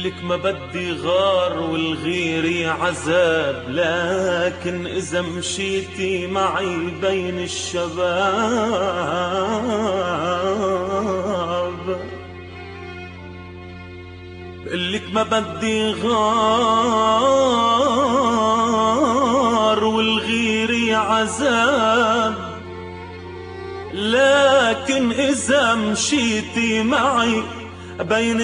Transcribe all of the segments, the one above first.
بقلك ما بدي غار والغيري عذاب، لكن إذا مشيتي معي بين الشباب. بقلك ما بدي غار والغيري عذاب، لكن إذا مشيتي معي بين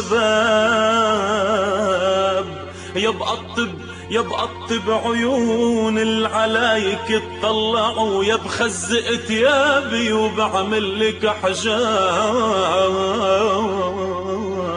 الشباب. يبقى الطب عيون العلايك تطلعوا، يا بخزق ثيابي وبعمل لك حجاب.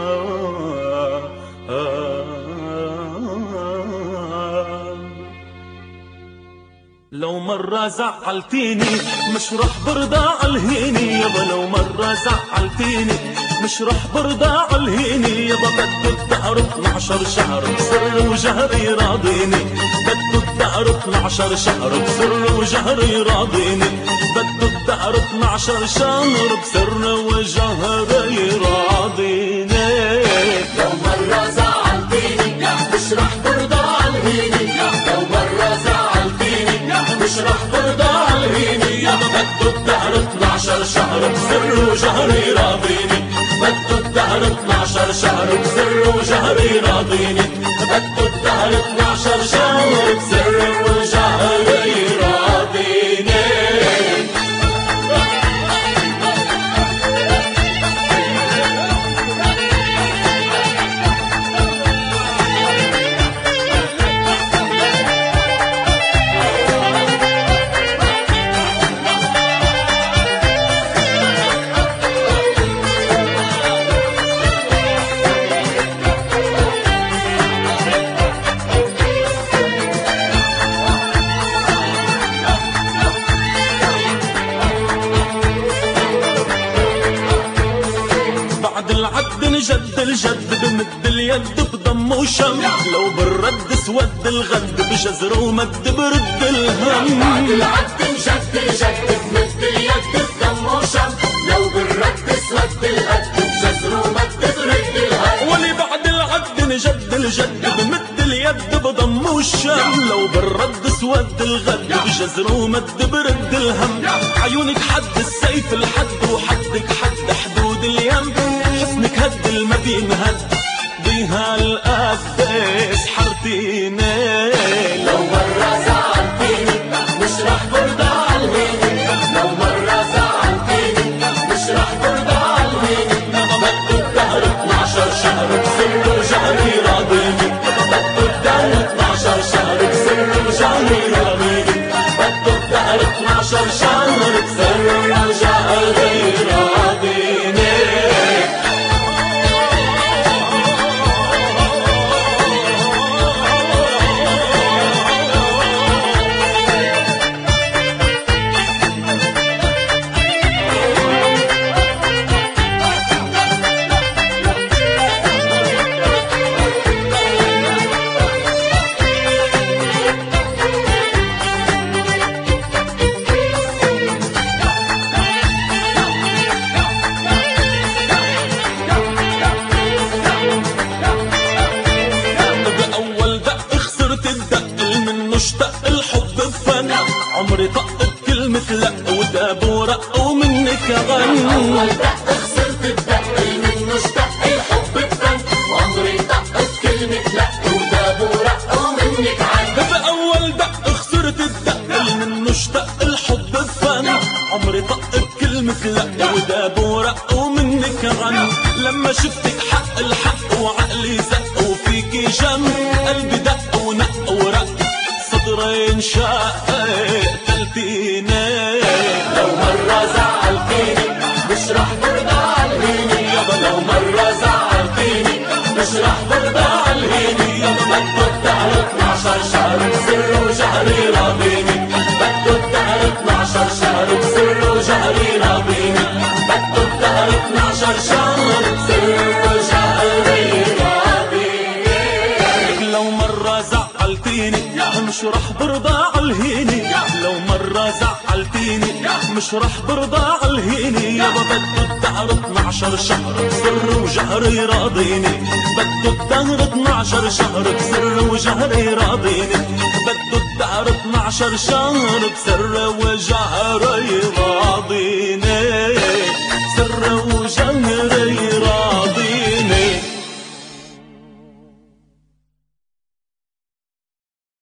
لو مرة زعلتيني مش رح برضى عالهيني يابا، لو مرة زعلتيني مش رح برضى عالهيني يابا. بدو الدهر 12 شهر بسر وجهر يراضيني، بدو الدهر 12 شهر بسر وجهر يراضيني، بدو الدهر 12 شهر بسر وجهر يراضيني. لو مرة زعلتيني مش رح برضى عالهيني، لو مرة زعلتيني مش رح برضى عالهيني يابا. بدو الدهر 12 شهر بسر وجهر يراضيني، بدو الدهر 12 شهر بسر وجهر يراضيني، بدو الدهر 12 شهر بسر وجهر يراضيني. الجد الجد بمد اليد بضم وشم، لو بالرد سود الغد بجزر ومد برد الهم. بعد العد نجد الجد بمد اليد بضم وشم، لو بالرد سود الغد بجزر ومد برد الهم. ولي بعد العد نجد الجد بمد اليد بضم وشم، لو بالرد سود الغد بجزر ومد برد الهم. عيونك حد السيف الحد وحدك حد حدود اليم، حسنك هد ما بينهد بيها القداس حرتيني. لو مرة زعلتيني مش رح برضى عالهيني، لو مرة زعلتيني مش رح برضى عالهيني. بدو الدهر 12 شهر بسر وجهر يراضيني، بدو الدهر 12 شهر بسر وجهر يراضيني، بدو الدهر 12 شهر بسر وجهر يراضيني. عمري طقت كلمة لأ وداب ورق ومنك غن. أول دق خسرت الدق منه اشتق الحب بفن، وعمري طقت كلمة لأ وداب ورق ومنك عن. بأول دق خسرت الدق منه اشتق الحب بفن، عمري طقت كلمة لأ وداب ورق ومنك غن. لما شفتك حق الحق وعقلي زق وفيكي جن، قلبي دق ونق ورق صدرين شق قتلتيني. لو مرة زعلتيني مش رح برضى عالهيني يابا، لو مرة زعلتيني مش رح برضى عالهيني يابا. بدو الدهر 12 شهر بسر وجهر يراضيني، بدو الدهر 12 شهر بسر وجهر يراضيني، بدو الدهر 12 شهر بسر وجهر يراضيني. لو مرة زعلتيني مش رح برضى عالهيني، لو مرة مرة زعلتيني مش رح برضى عالهيني يابا بده الدهر 12 شهر بسر وجهر يراضيني بده الدهر 12 شهر بسر وجهر يراضيني بده الدهر 12 شهر بسر وجهر يراضيني سر وجهر